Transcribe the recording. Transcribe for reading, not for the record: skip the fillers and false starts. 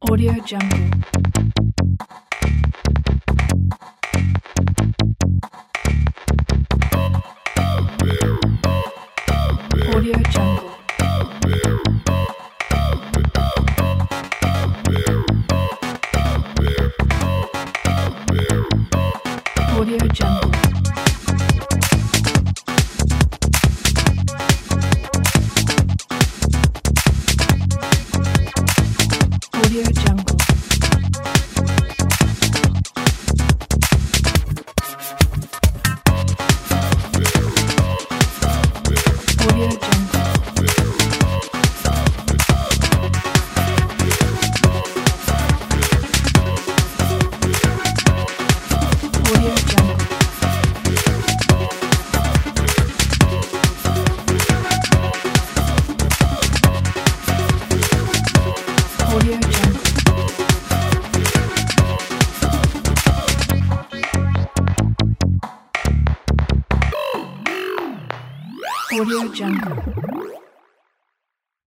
Audio Jungle. Audio Jungle. Audio Jungle. Audio Jungle. Audio Jungle. Audio Jungle. Audio Jungle. Audio Jungle.